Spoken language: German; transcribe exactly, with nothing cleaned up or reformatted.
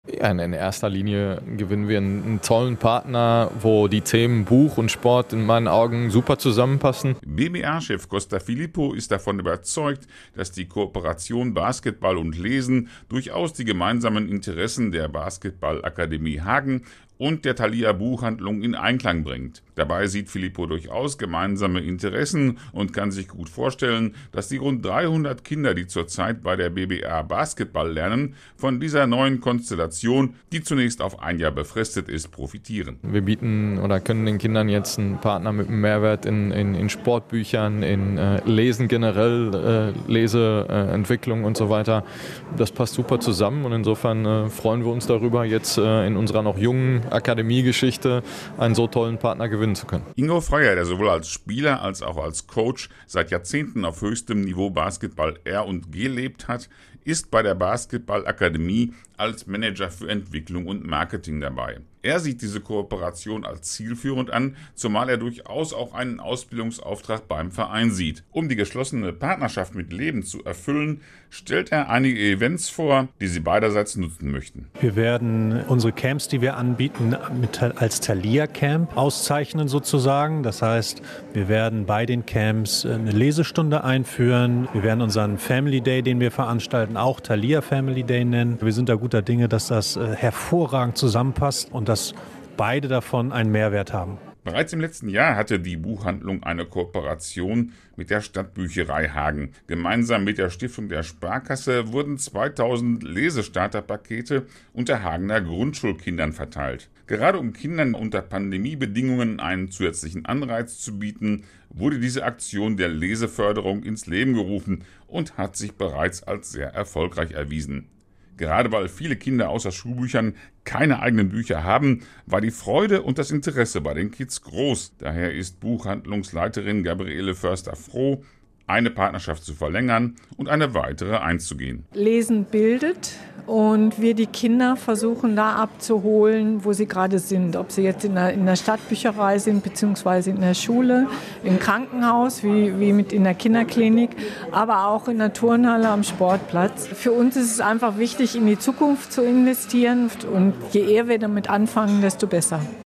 Ja, in erster Linie gewinnen wir einen, einen tollen Partner, wo die Themen Buch und Sport in meinen Augen super zusammenpassen. B B A-Chef Costa Filippo ist davon überzeugt, dass die Kooperation Basketball und Lesen durchaus die gemeinsamen Interessen der Basketballakademie Hagen und der Thalia Buchhandlung in Einklang bringt. Dabei sieht Filippo durchaus gemeinsame Interessen und kann sich gut vorstellen, dass die rund dreihundert Kinder, die zurzeit bei der B B A Basketball lernen, von dieser neuen Konstellation, die zunächst auf ein Jahr befristet ist, profitieren. Wir bieten oder können den Kindern jetzt einen Partner mit einem Mehrwert in, in, in Sportbüchern, in äh, Lesen generell, äh, Leseentwicklung äh, und so weiter. Das passt super zusammen und insofern äh, freuen wir uns darüber, jetzt äh, in unserer noch jungen Akademiegeschichte einen so tollen Partner gewinnen zu können. Ingo Freier, der sowohl als Spieler als auch als Coach seit Jahrzehnten auf höchstem Niveau Basketball R und gelebt hat, ist bei der Basketballakademie als Manager für Entwicklung und Marketing dabei. Er sieht diese Kooperation als zielführend an, zumal er durchaus auch einen Ausbildungsauftrag beim Verein sieht. Um die geschlossene Partnerschaft mit Leben zu erfüllen, stellt er einige Events vor, die sie beiderseits nutzen möchten. Wir werden unsere Camps, die wir anbieten, mit, als Thalia Camp auszeichnen sozusagen. Das heißt, wir werden bei den Camps eine Lesestunde einführen. Wir werden unseren Family Day, den wir veranstalten, auch Thalia Family Day nennen. Wir sind da guter Dinge, dass das hervorragend zusammenpasst und dass beide davon einen Mehrwert haben. Bereits im letzten Jahr hatte die Buchhandlung eine Kooperation mit der Stadtbücherei Hagen. Gemeinsam mit der Stiftung der Sparkasse wurden zweitausend Lesestarterpakete unter Hagener Grundschulkindern verteilt. Gerade um Kindern unter Pandemiebedingungen einen zusätzlichen Anreiz zu bieten, wurde diese Aktion der Leseförderung ins Leben gerufen und hat sich bereits als sehr erfolgreich erwiesen. Gerade weil viele Kinder außer Schulbüchern keine eigenen Bücher haben, war die Freude und das Interesse bei den Kids groß. Daher ist Buchhandlungsleiterin Gabriele Förster froh, eine Partnerschaft zu verlängern und eine weitere einzugehen. Lesen bildet und wir die Kinder versuchen da abzuholen, wo sie gerade sind. Ob sie jetzt in der, in der Stadtbücherei sind, beziehungsweise in der Schule, im Krankenhaus, wie, wie mit in der Kinderklinik, aber auch in der Turnhalle am Sportplatz. Für uns ist es einfach wichtig, in die Zukunft zu investieren und je eher wir damit anfangen, desto besser.